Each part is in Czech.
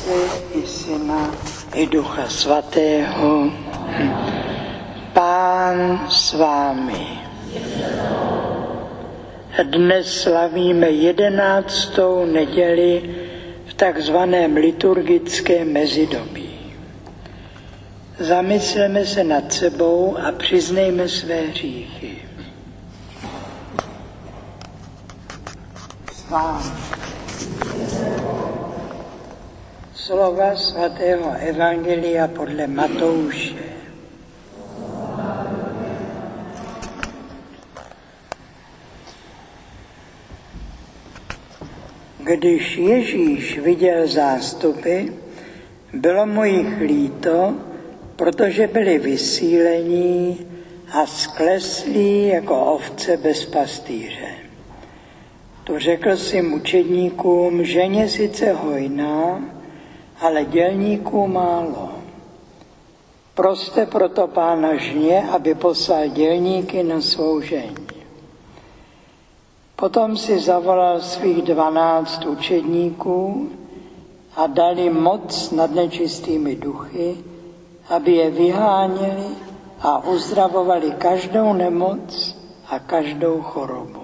Otce i Syna i Ducha Svatého. Pán s vámi. Dnes slavíme 11. neděli v takzvaném liturgickém mezidobí. Zamysleme se nad sebou a přiznejme své hříchy. S vámi. Slova svatého Evangelia podle Matouše. Když Ježíš viděl zástupy, bylo mu jich líto, protože byli vysílení a skleslí jako ovce bez pastýře. Tu řekl svým učedníkům, žeň sice hojná, ale dělníků málo. Proste proto Pána žně, aby poslal dělníky na svou žeň. Potom si zavolal svých 12 učedníků a dal jim moc nad nečistými duchy, aby je vyháněli a uzdravovali každou nemoc a každou chorobu.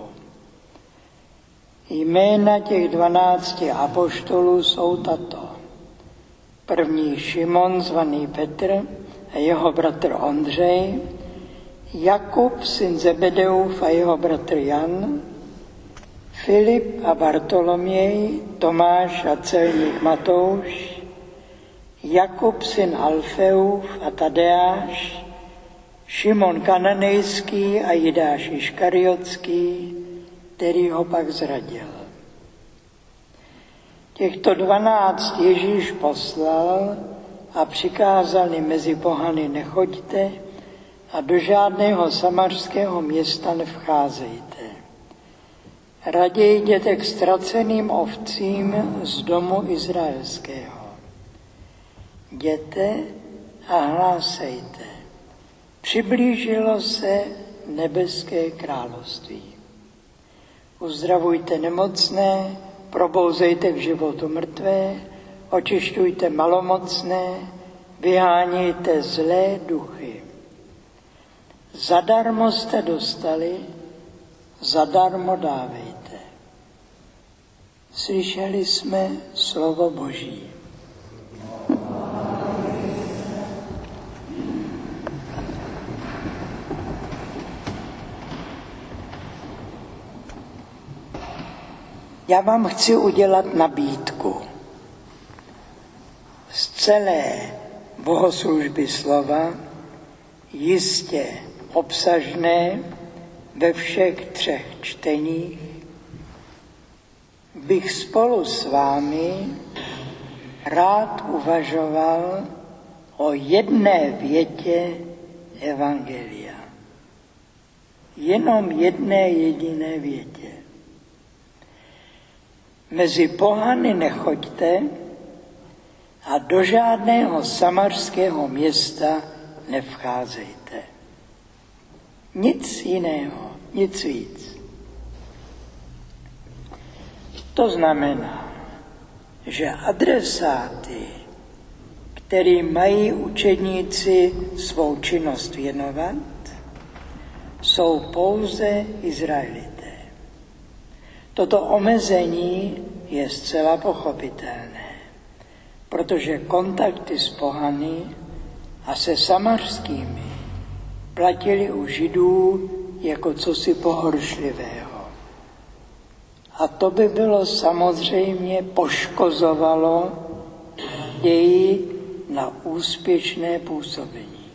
Jména těch 12 apoštolů jsou tato. První Šimon, zvaný Petr, a jeho bratr Ondřej, Jakub, syn Zebedeův, a jeho bratr Jan, Filip a Bartoloměj, Tomáš a celník Matouš, Jakub, syn Alfeův, a Tadeáš, Šimon Kananejský a Jidáš Iškariotský, který ho pak zradil. Těchto 12 Ježíš poslal a přikázal jim mezi pohany nechoďte a do žádného samařského města nevcházejte. Raději jděte k ztraceným ovcím z domu izraelského. Jděte a hlásejte. Přiblížilo se nebeské království. Uzdravujte nemocné, probouzejte k životu mrtvé, očišťujte malomocné, vyhánějte zlé duchy. Zadarmo jste dostali, zadarmo dávejte. Slyšeli jsme slovo Boží. Já vám chci udělat nabídku. Z celé bohoslužby slova, jistě obsažné ve všech 3 čteních, bych spolu s vámi rád uvažoval o jedné větě Evangelia. Jenom jedné jediné větě. Mezi pohany nechoďte a do žádného samařského města nevcházejte. Nic jiného, nic víc. To znamená, že adresáty, kterým mají učedníci svou činnost věnovat, jsou pouze Izraelité. Toto omezení je zcela pochopitelné, protože kontakty s pohany a se samařskými platili u Židů jako cosi pohoršlivého. A to by bylo samozřejmě poškozovalo naději na úspěšné působení.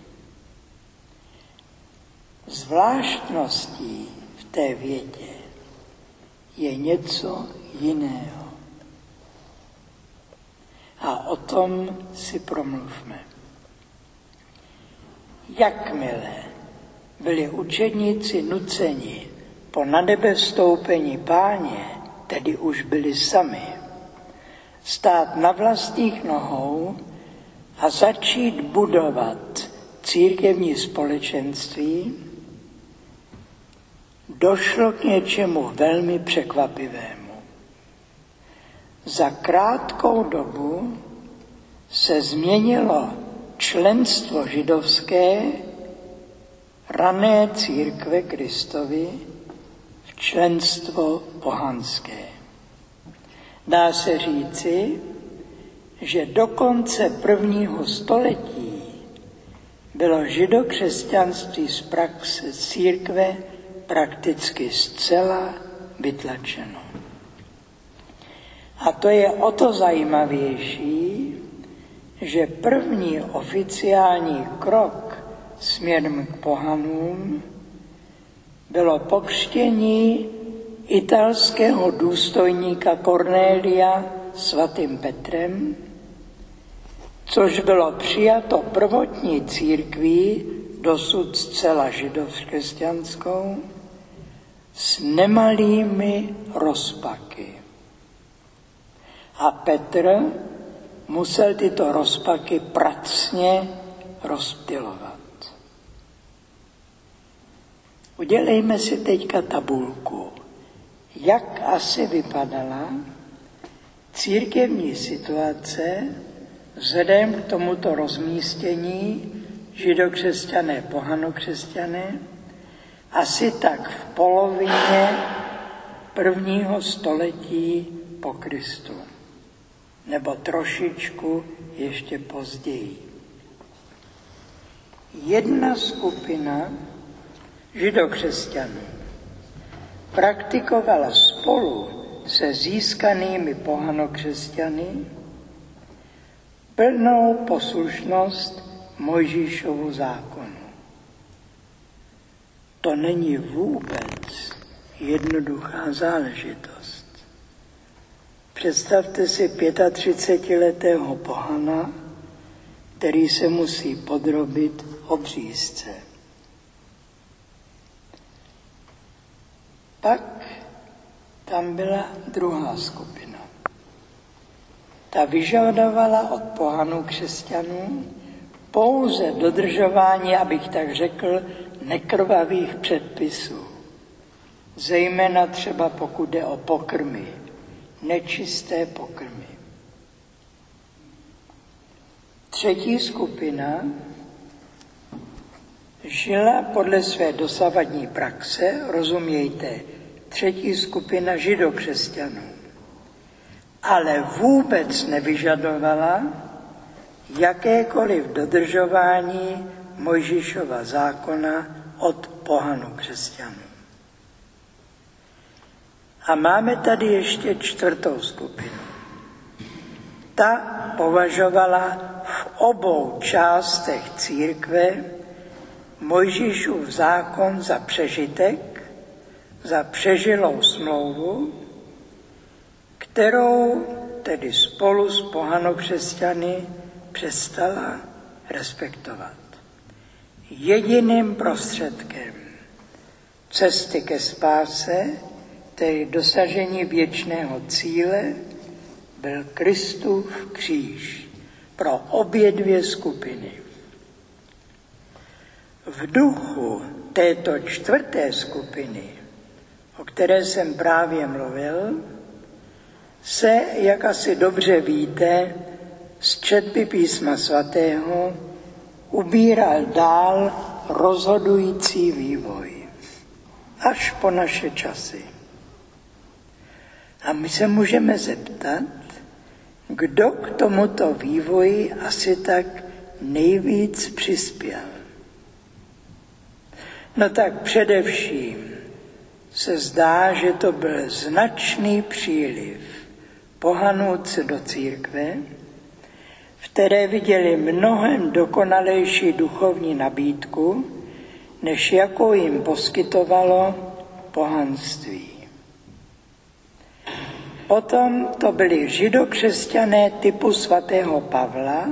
Zvláštností v té větě je něco jiného. A o tom si promluvme. Jakmile byli učedníci nuceni po na nebe vstoupení Páně, tedy už byli sami, stát na vlastních nohou a začít budovat církevní společenství, došlo k něčemu velmi překvapivému. Za krátkou dobu se změnilo členstvo židovské rané církve Kristovy v členstvo pohanské. Dá se říci, že do konce 1. století bylo židokřesťanství z praxe církve prakticky zcela vytlačeno. A to je o to zajímavější, že první oficiální krok směrem k pohanům bylo pokřtění italského důstojníka Cornélia svatým Petrem, což bylo přijato prvotní církví, dosud zcela židovskřesťanskou, s nemalými rozpaky. A Petr musel tyto rozpaky pracně rozptylovat. Udělejme si teďka tabulku, jak asi vypadala církevní situace vzhledem k tomuto rozmístění židokřesťané, pohanokřesťané, asi tak v polovině 1. století po Kristu, nebo trošičku ještě později. Jedna skupina židokřesťanů praktikovala spolu se získanými pohanokřesťany plnou poslušnost Mojžíšovu zákonu. To není vůbec jednoduchá záležitost. Představte si 35letého pohana, který se musí podrobit obřízce. Pak tam byla druhá skupina. Ta vyžadovala od pohanů křesťanů pouze dodržování, abych tak řekl, nekrvavých předpisů. Zejména třeba pokud jde o pokrmy, nečisté pokrmy. Třetí skupina žila podle své dosavadní praxe, rozumějte, třetí skupina židokřesťanů, ale vůbec nevyžadovala jakékoliv dodržování Mojžíšova zákona od pohanů křesťanů. A máme tady ještě čtvrtou skupinu. Ta považovala v obou částech církve Mojžíšův zákon za přežitek, za přežilou smlouvu, kterou tedy spolu s pohanokřesťany přestala respektovat. Jediným prostředkem cesty ke spáse, tedy dosažení věčného cíle, byl Kristův kříž pro obě dvě skupiny. V duchu této čtvrté skupiny, o které jsem právě mluvil, se, jak asi dobře víte, z četby písma svatého ubíral dál rozhodující vývoj, až po naše časy. A my se můžeme zeptat, kdo k tomuto vývoji asi tak nejvíc přispěl. No tak především se zdá, že to byl značný příliv pohanů do církve, v které viděli mnohem dokonalejší duchovní nabídku, než jakou jim poskytovalo pohanství. Potom to byli židokřesťané typu svatého Pavla,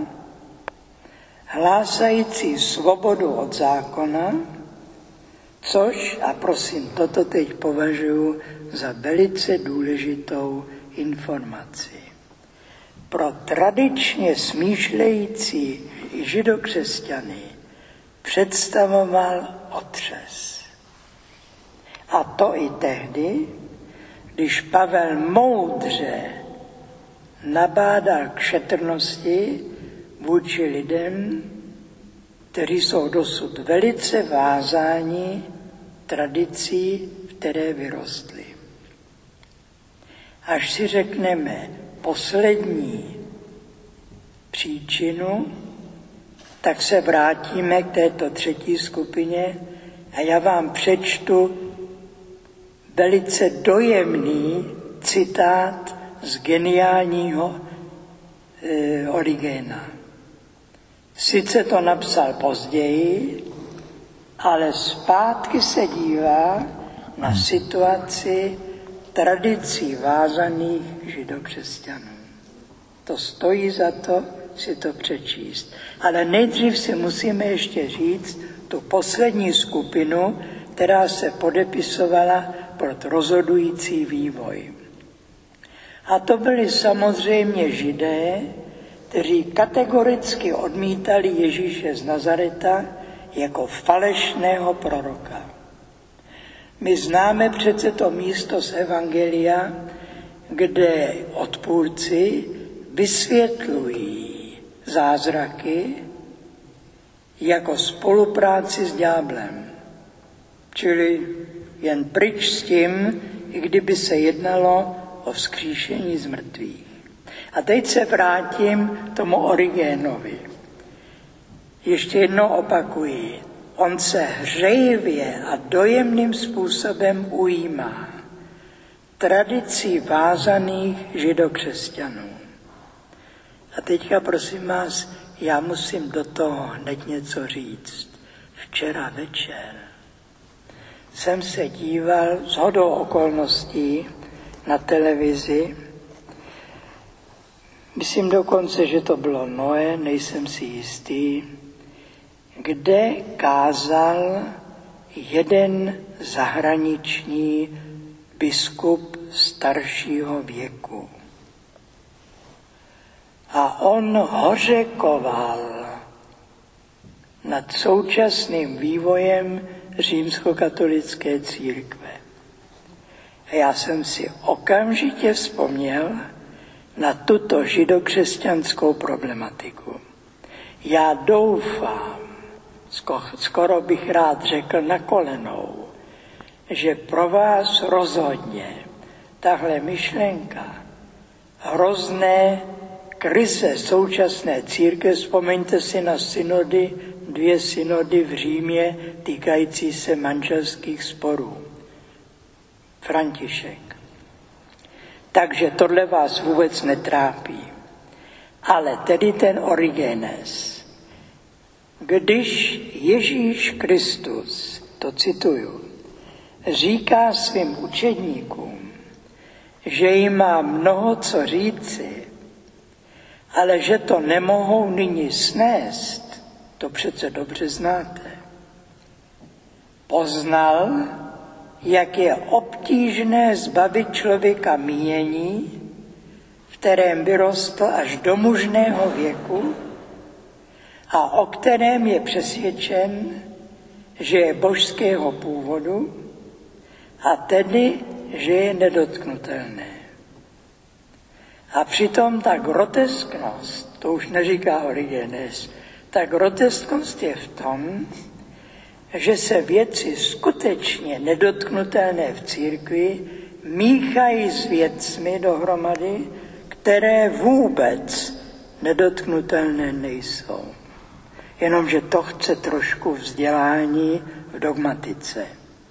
hlásající svobodu od zákona, což, a prosím, toto teď považuji za velice důležitou informaci. Pro tradičně smýšlející židokřesťany představoval otřes. A to i tehdy, když Pavel moudře nabádal k šetrnosti vůči lidem, kteří jsou dosud velice vázáni tradicí, v které vyrostli. Až si řekneme poslední příčinu, tak se vrátíme k této třetí skupině a já vám přečtu velice dojemný citát z geniálního Origena. Sice to napsal později, ale zpátky se dívá na situaci tradicí vázaných židokřesťanů. To stojí za to si to přečíst. Ale nejdřív si musíme ještě říct tu poslední skupinu, která se podepisovala pod rozhodující vývoj. A to byli samozřejmě Židé, kteří kategoricky odmítali Ježíše z Nazareta jako falešného proroka. My známe přece to místo z Evangelia, kde odpůrci vysvětlují zázraky jako spolupráci s ďáblem. Čili jen pryč s tím, i kdyby se jednalo o vzkříšení z mrtvých. A teď se vrátím k tomu Origénovi. Ještě jednou opakuji. On se hřejivě a dojemným způsobem ujímá tradicí vázaných židokřesťanů. A teďka prosím vás, já musím do toho hned něco říct. Včera večer jsem se díval shodou okolností na televizi. Myslím dokonce, že to bylo Noé, nejsem si jistý, kde kázal jeden zahraniční biskup staršího věku. A on hořekoval nad současným vývojem římskokatolické církve. A já jsem si okamžitě vzpomněl na tuto židokřesťanskou problematiku. Já doufám, skoro bych rád řekl na kolenou, že pro vás rozhodně tahle myšlenka hrozné krize současné církve, vzpomeňte si na synody, 2 synody v Římě týkající se manželských sporů. František. Takže tohle vás vůbec netrápí. Ale tedy ten Origenes. Když Ježíš Kristus, to cituju, říká svým učedníkům, že jim má mnoho co říci, ale že to nemohou nyní snést, to přece dobře znáte. Poznal, jak je obtížné zbavit člověka mínění, v kterém vyrostl až do mužného věku a o kterém je přesvědčen, že je božského původu a tedy, že je nedotknutelné. A přitom ta grotesknost, to už neříká Origenes, ta grotesknost je v tom, že se věci skutečně nedotknutelné v církvi míchají s věcmi dohromady, které vůbec nedotknutelné nejsou. Jenomže to chce trošku vzdělání v dogmatice.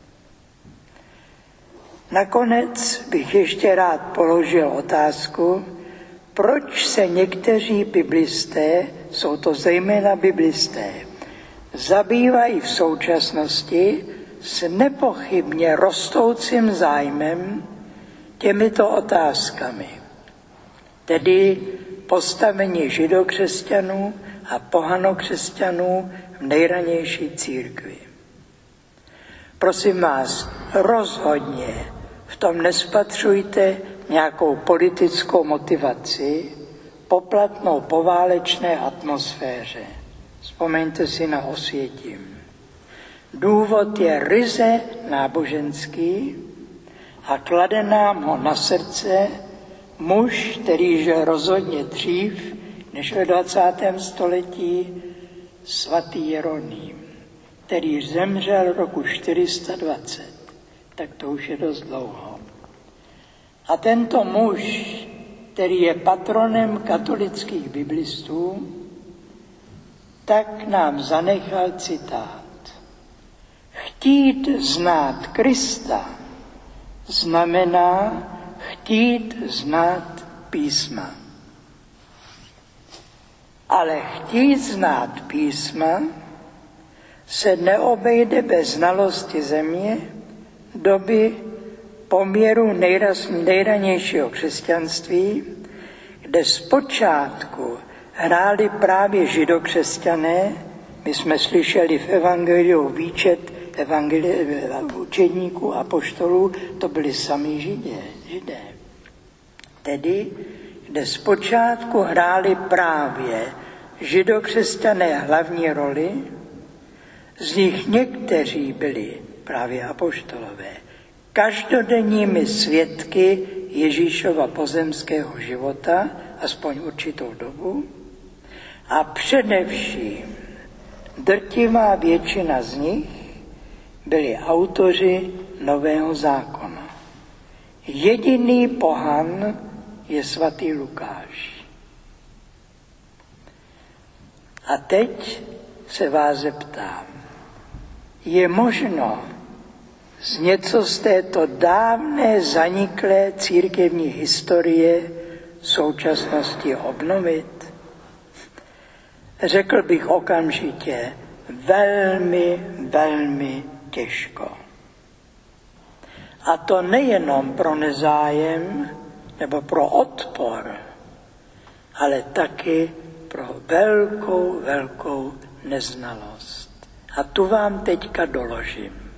Nakonec bych ještě rád položil otázku, proč se někteří biblisté, jsou to zejména biblisté, zabývají v současnosti s nepochybně rostoucím zájmem těmito otázkami, tedy postavení židokřesťanů a pohanokřesťanů v nejranější církvi. Prosím vás, rozhodně v tom nespatřujte nějakou politickou motivaci, poplatnou poválečné atmosféře. Vzpomeňte si na Osvětim. Důvod je ryze náboženský a klade nám ho na srdce muž, který žil rozhodně dřív, než ve 20. století svatý Jeroným, který zemřel roku 420. Tak to už je dost dlouho. A tento muž, který je patronem katolických biblistů, tak nám zanechal citát. Chtít znát Krista znamená chtít znát písma. Ale chtít znát písma se neobejde bez znalosti země, doby, poměru nejranějšího křesťanství, kde zpočátku hráli právě židokřesťané. My jsme slyšeli v evangeliu výčet učedníků apoštolů, to byli sami židé. Tedy, kde zpočátku hráli právě židokřesťané hlavní roli, z nich někteří byli právě apoštolové, každodenními svědky Ježíšova pozemského života, aspoň určitou dobu, a především drtivá většina z nich byli autoři Nového zákona. Jediný pohan je svatý Lukáš. A teď se vás zeptám, je možno něco z této dávné zaniklé církevní historie v současnosti obnovit? Řekl bych okamžitě, velmi, velmi těžko. A to nejenom pro nezájem nebo pro odpor, ale taky pro velkou, velkou neznalost. A tu vám teďka doložím.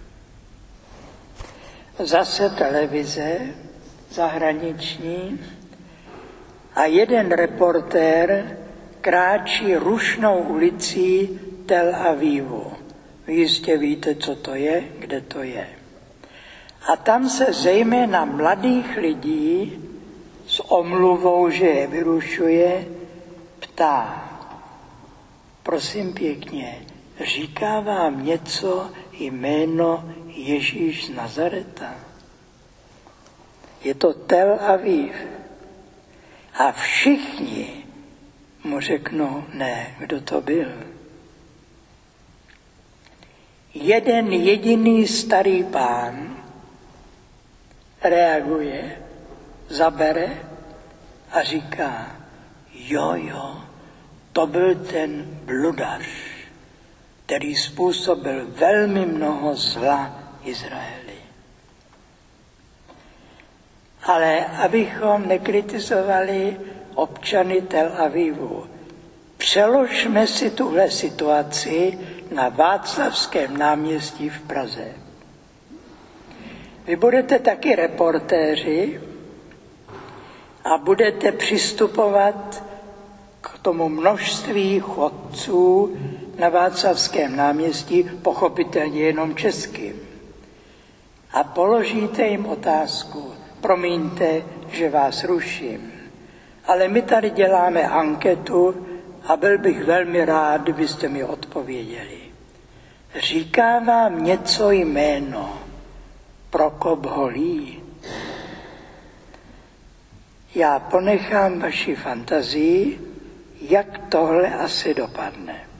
Zase televize zahraniční a jeden reportér kráčí rušnou ulicí Tel Avivu. Vy jistě víte, co to je, kde to je. A tam se zejména mladých lidí s omluvou, že je vyrušuje, ptá. Prosím pěkně, říká vám něco jméno Ježíš z Nazareta? Je to Tel Aviv. A všichni mu řeknou, ne, kdo to byl. Jeden jediný starý pán reaguje, zabere a říká, jo, to byl ten bludař, který způsobil velmi mnoho zla Izraeli. Ale abychom nekritizovali občany Tel Avivu, přeložme si tuhle situaci na Václavském náměstí v Praze. Vy budete taky reportéři a budete přistupovat k tomu množství chodců na Václavském náměstí, pochopitelně jenom českým. A položíte jim otázku, promiňte, že vás ruším, ale my tady děláme anketu a byl bych velmi rád, kdybyste mi odpověděli. Říká vám něco jméno Prokop Holý? Já ponechám vaši fantazii, jak tohle asi dopadne.